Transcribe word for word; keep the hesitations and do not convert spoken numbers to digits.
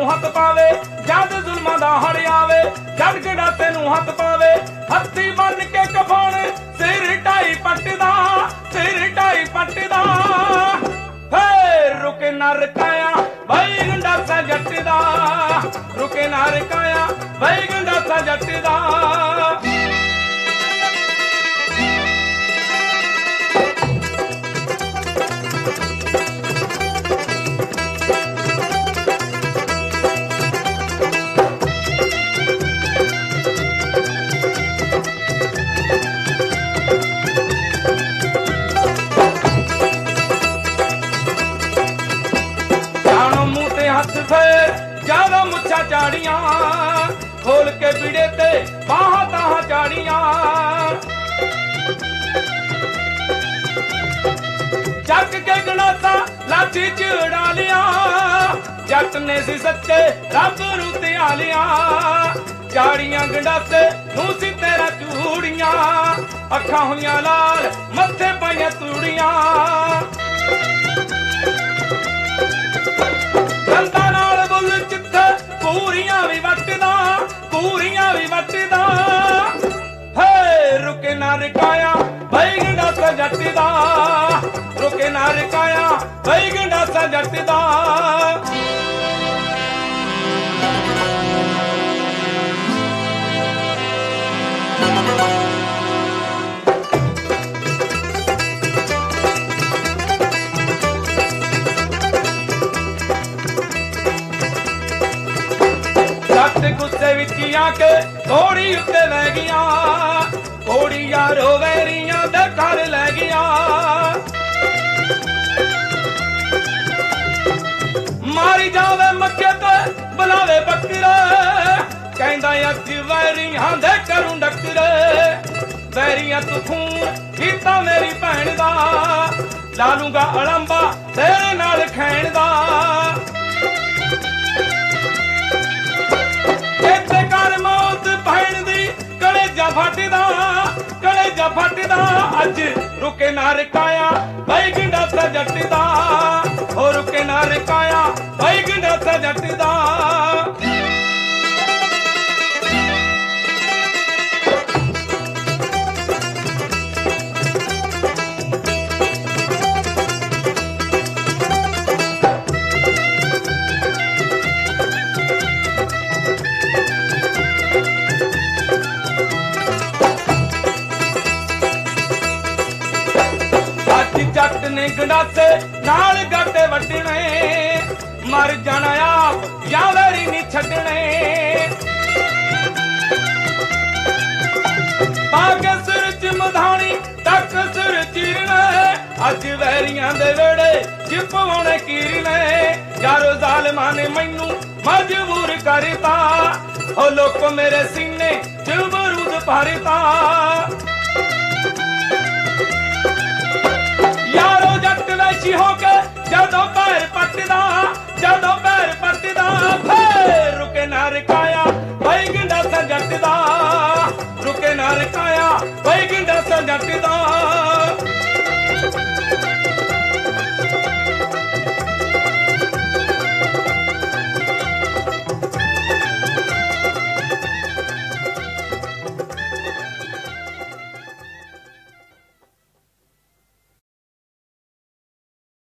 हथ पावे जद जुल्मां दा हड़ आवे जद गंडासे नूं हथ पावे हत्थी बन के कफाउण सिर ढाई पटदा सिर ढाई पटदा रुके ना रकाया भाई गंडासा जट दा रुके ना रकाया भाई गंडासा जट दा हथ फेर ज्यादा मुच्छा चाड़ियां खोल के बिड़े ते बाहां ताहां चाड़ियां जग के गणासा लाठी च उड़ा लिया जट ने सी सच्चे रब नूं धिया लिया चाड़ियां गंडासे नूं सी तेरा चूड़ियां अखां होइयां लाल मत्थे पाइयां तूड़ियां दंदा नाल बुल चित्थे पूरियां भी वटदा पूरियां भी वटदा हे रुके ना रकाया भाई गंडासा जट दा रुके ना रकाया भाई गंडासा जट दा गुस्से विच आके घोड़ी उत्ते लै गया घोड़ी यारो वैरियां दे घर लै गया मारी जावे मक्के ते बुलावे बकरे कहंदा अज वैरियां दे करूं डकरे वैरियां तू खून कीता मेरी भैन दा ला लूंगा अड़ंबा तेरे नाल खैण दा फटदा कलेजा फटदा अज रुके ना रकाया भाई गंडासा जट दा हो रुके ना रकाया भाई गंडासा जट दा जट ने गंडासे नाल गाटे वड्डने मर जाना आप या वैरी नहीं छड्डने पाके सिर च मधानी तक सिर चीरने अज वैरियां दे वेड़े च पवाउणे कीरने यारो जालिमां ने मैनू मजबूर करता ओ लोक मेरे सीने च बरूद भरता होके जदों पैर पटदा जदों पैर पटदा रुके ना रकाया